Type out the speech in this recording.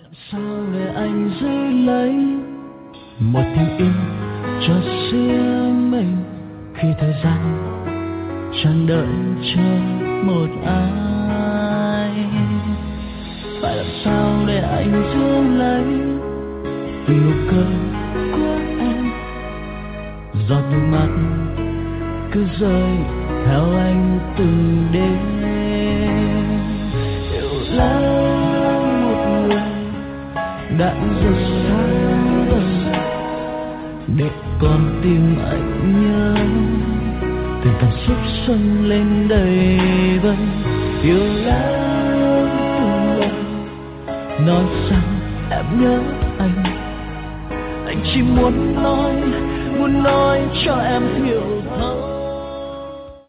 sao để anh giữ lấy một tiếng yêu cho riêng mình khi thời gian chẳng đợi chờ một ai? Phải làm sao để anh giữ lấy nụ cười của em, giọt nước mắt cứ rơi theo anh từng đêm. Yêu lắm một người đã rất xa vời, để con tim anh nhớ từng cảm xúc dâng lên đầy vơi. Yêu lắm từng lời nói rằng em nhớ anh chỉ muốn nói cho em hiểu thôi.